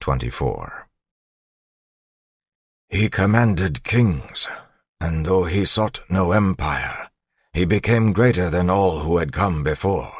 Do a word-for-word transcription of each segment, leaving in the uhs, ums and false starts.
twenty-four. He commanded kings, and though he sought no empire, he became greater than all who had come before.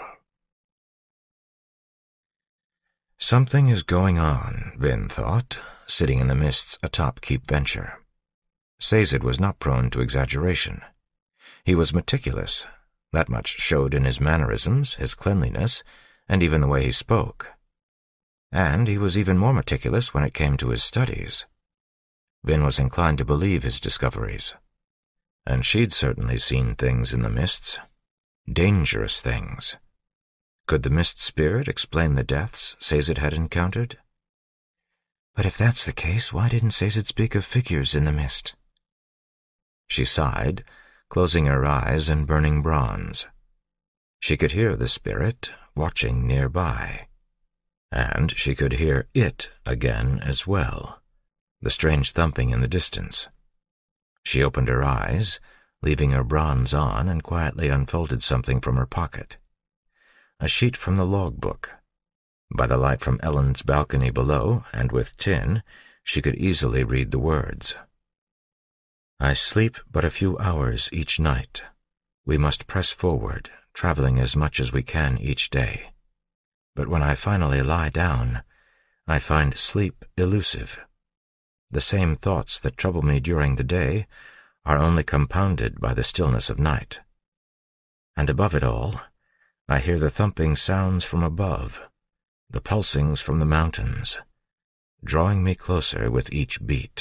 Something is going on, Vin thought, sitting in the mists atop Keep Venture. Sazed was not prone to exaggeration. He was meticulous. That much showed in his mannerisms, his cleanliness, and even the way he spoke. And he was even more meticulous when it came to his studies. Vin was inclined to believe his discoveries. And she'd certainly seen things in the mists. Dangerous things. Could the mist spirit explain the deaths Sazed had encountered? But if that's the case, why didn't Sazed speak of figures in the mist? She sighed, closing her eyes and burning bronze. She could hear the spirit watching nearby. And she could hear it again as well, the strange thumping in the distance. She opened her eyes, leaving her bronze on, and quietly unfolded something from her pocket. A sheet from the logbook. By the light from Ellen's balcony below, and with tin, she could easily read the words. I sleep but a few hours each night. We must press forward, traveling as much as we can each day. But when I finally lie down, I find sleep elusive. The same thoughts that trouble me during the day are only compounded by the stillness of night. And above it all, I hear the thumping sounds from above, the pulsings from the mountains, drawing me closer with each beat.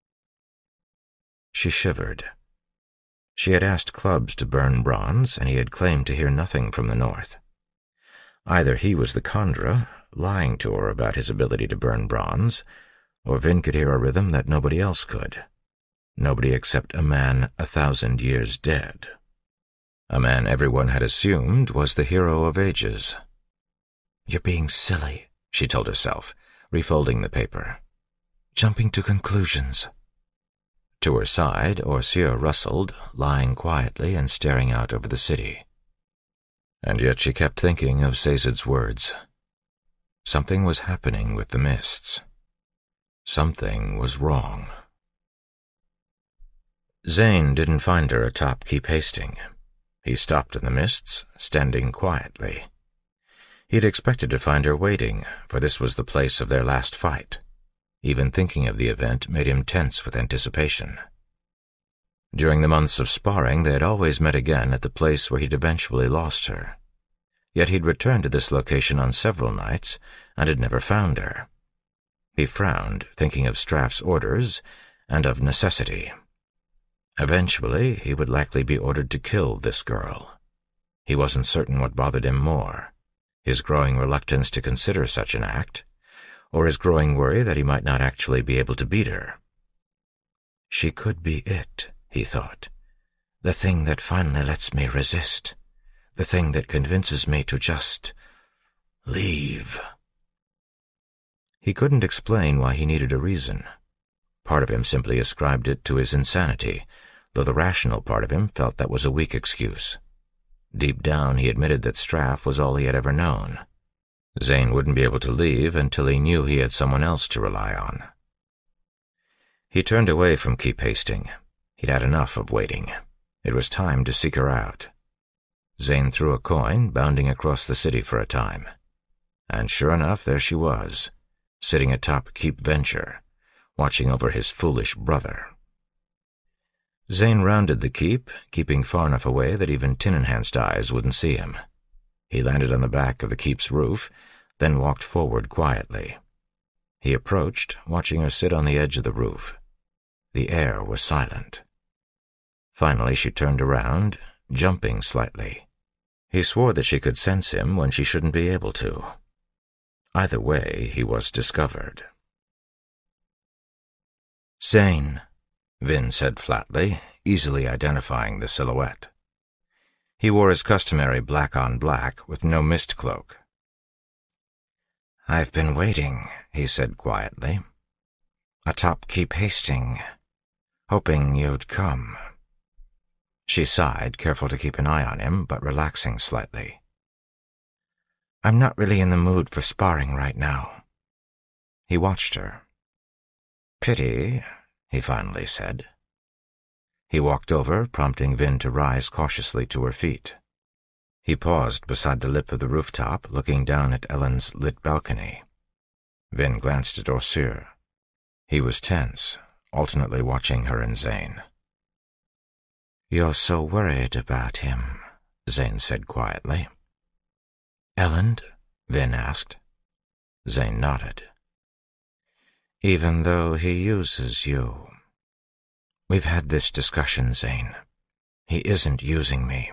She shivered. She had asked Clubs to burn bronze, and he had claimed to hear nothing from the north. Either he was the Kandra, lying to her about his ability to burn bronze, or Vin could hear a rhythm that nobody else could. Nobody except a man a thousand years dead. A man everyone had assumed was the hero of ages. You're being silly, she told herself, refolding the paper. Jumping to conclusions. To her side, Orsia rustled, lying quietly and staring out over the city. And yet she kept thinking of Sazed's words. Something was happening with the mists. Something was wrong. Zane didn't find her atop Keep Hasting. He stopped in the mists, standing quietly. He'd expected to find her waiting, for this was the place of their last fight. Even thinking of the event made him tense with anticipation. During the months of sparring, they had always met again at the place where he'd eventually lost her. Yet he'd returned to this location on several nights and had never found her. He frowned, thinking of Straff's orders and of necessity. Eventually, he would likely be ordered to kill this girl. He wasn't certain what bothered him more, his growing reluctance to consider such an act, or his growing worry that he might not actually be able to beat her. She could be it, he thought, the thing that finally lets me resist, the thing that convinces me to just leave. He couldn't explain why he needed a reason. Part of him simply ascribed it to his insanity, though the rational part of him felt that was a weak excuse. Deep down he admitted that Straff was all he had ever known. Zane wouldn't be able to leave until he knew he had someone else to rely on. He turned away from Keep Hasting. He'd had enough of waiting. It was time to seek her out. Zane threw a coin, bounding across the city for a time. And sure enough, there she was, sitting atop Keep Venture, watching over his foolish brother. Zane rounded the keep, keeping far enough away that even tin-enhanced eyes wouldn't see him. He landed on the back of the keep's roof, then walked forward quietly. He approached, watching her sit on the edge of the roof. The air was silent. Finally she turned around, jumping slightly. He swore that she could sense him when she shouldn't be able to. Either way, he was discovered. Zane, Vin said flatly, easily identifying the silhouette. He wore his customary black-on-black with no mist cloak. I've been waiting, he said quietly, atop Keep Hasting, hoping you'd come. She sighed, careful to keep an eye on him, but relaxing slightly. I'm not really in the mood for sparring right now. He watched her. "Pity," he finally said. He walked over, prompting Vin to rise cautiously to her feet. He paused beside the lip of the rooftop, looking down at Ellen's lit balcony. Vin glanced at Orsur. He was tense, alternately watching her and Zane. "You're so worried about him," Zane said quietly. "Elend?" Vin asked. Zane nodded. "Even though he uses you. We've had this discussion, Zane. He isn't using me."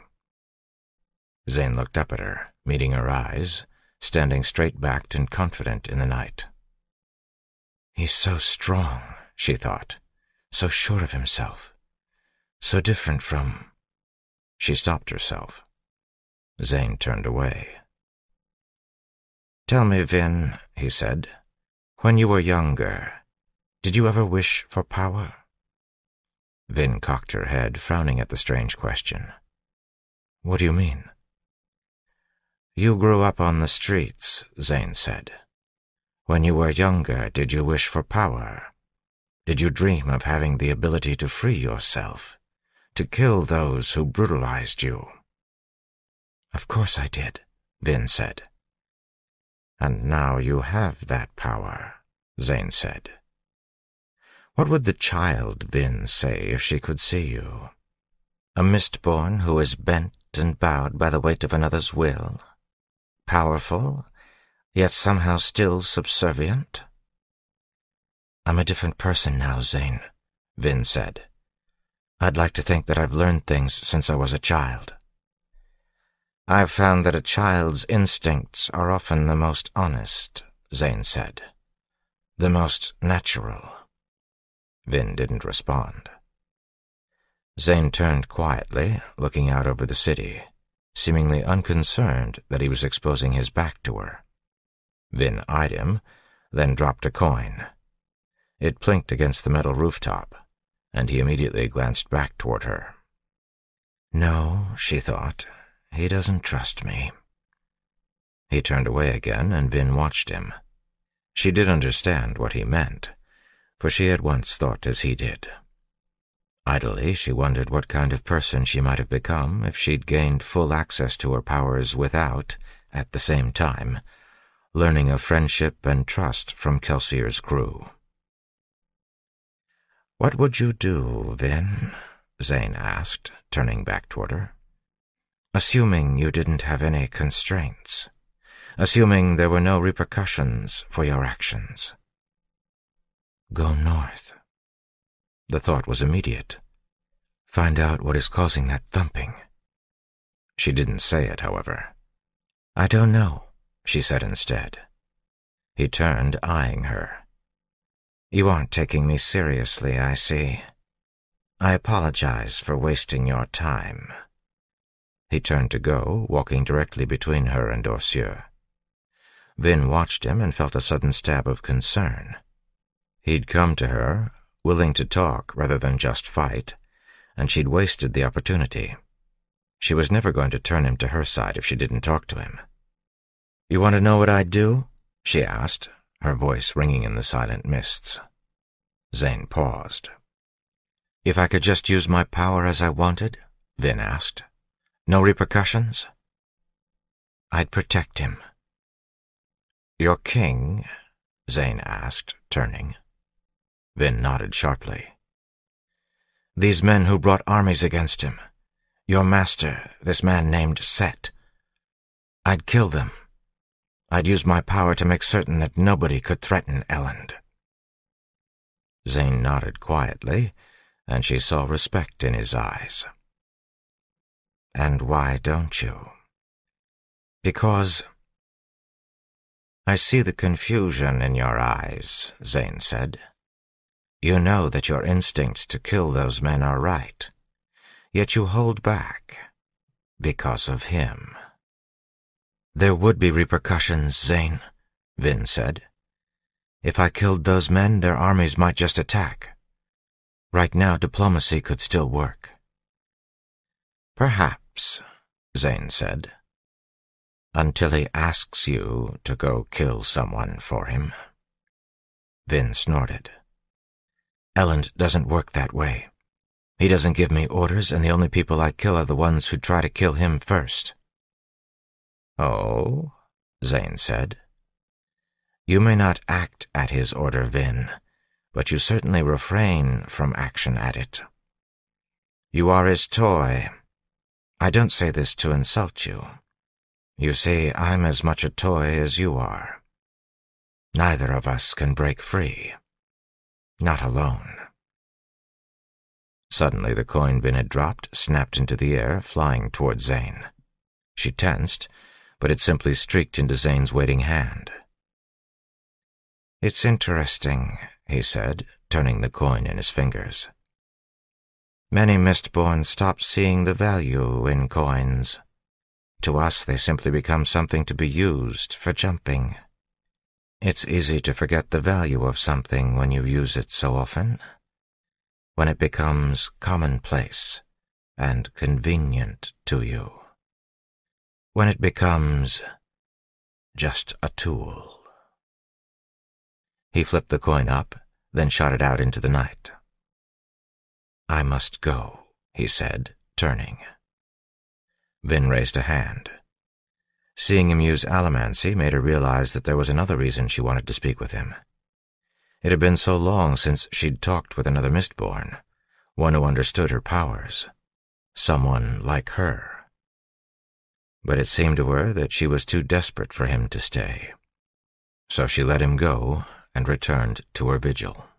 Zane looked up at her, meeting her eyes, standing straight-backed and confident in the night. "He's so strong," she thought, "so sure of himself, so different from—" She stopped herself. Zane turned away. "Tell me, Vin," he said, "when you were younger, did you ever wish for power?" Vin cocked her head, frowning at the strange question. "What do you mean?" "You grew up on the streets," Zane said. "When you were younger, did you wish for power? Did you dream of having the ability to free yourself, to kill those who brutalized you?" "Of course I did," Vin said. "And now you have that power," Zane said. "What would the child Vin say if she could see you? A Mistborn who is bent and bowed by the weight of another's will? Powerful, yet somehow still subservient?" "I'm a different person now, Zane," Vin said. "I'd like to think that I've learned things since I was a child." "I've found that a child's instincts are often the most honest," Zane said. "The most natural." Vin didn't respond. Zane turned quietly, looking out over the city, seemingly unconcerned that he was exposing his back to her. Vin eyed him, then dropped a coin. It plinked against the metal rooftop, and he immediately glanced back toward her. "No," she thought, "he doesn't trust me." He turned away again, and Vin watched him. She did understand what he meant, for she had once thought as he did. Idly, she wondered what kind of person she might have become if she'd gained full access to her powers without, at the same time, learning of friendship and trust from Kelsier's crew. "What would you do, Vin?" Zane asked, turning back toward her. "Assuming you didn't have any constraints, assuming there were no repercussions for your actions." "Go north." The thought was immediate. "Find out what is causing that thumping." She didn't say it, however. "I don't know," she said instead. He turned, eyeing her. "You aren't taking me seriously, I see. I apologize for wasting your time." He turned to go, walking directly between her and Orsur. Vin watched him and felt a sudden stab of concern. He'd come to her, willing to talk rather than just fight, and she'd wasted the opportunity. She was never going to turn him to her side if she didn't talk to him. "You want to know what I'd do?" she asked, her voice ringing in the silent mists. Zane paused. "If I could just use my power as I wanted?" Vin asked. "No repercussions?" "I'd protect him." "Your king?" Zane asked, turning. Vin nodded sharply. "These men who brought armies against him. Your master, this man named Set. I'd kill them. I'd use my power to make certain that nobody could threaten Elend." Zane nodded quietly, and she saw respect in his eyes. "And why don't you?" "Because—" "I see the confusion in your eyes," Zane said. "You know that your instincts to kill those men are right, yet you hold back because of him." "There would be repercussions, Zane," Vin said. "If I killed those men, their armies might just attack. Right now, diplomacy could still work." "Perhaps," Zane said, "until he asks you to go kill someone for him." Vin snorted. Elend doesn't work that way. He doesn't give me orders, and the only people I kill are the ones who try to kill him first. Oh, Zane said. You may not act at his order, Vin, but you certainly refrain from action at it. You are his toy. I don't say this to insult you. You see, I'm as much a toy as you are. Neither of us can break free. Not alone. Suddenly the coin Vin had dropped snapped into the air, flying toward Zane. She tensed, but it simply streaked into Zane's waiting hand. It's interesting, he said, turning the coin in his fingers. Many Mistborn stopped seeing the value in coins. To us, they simply become something to be used for jumping. It's easy to forget the value of something when you use it so often. When it becomes commonplace and convenient to you. When it becomes just a tool. He flipped the coin up, then shot it out into the night. I must go, he said, turning. Vin raised a hand. Seeing him use allomancy made her realize that there was another reason she wanted to speak with him. It had been so long since she'd talked with another Mistborn, one who understood her powers, someone like her. But it seemed to her that she was too desperate for him to stay. So she let him go and returned to her vigil.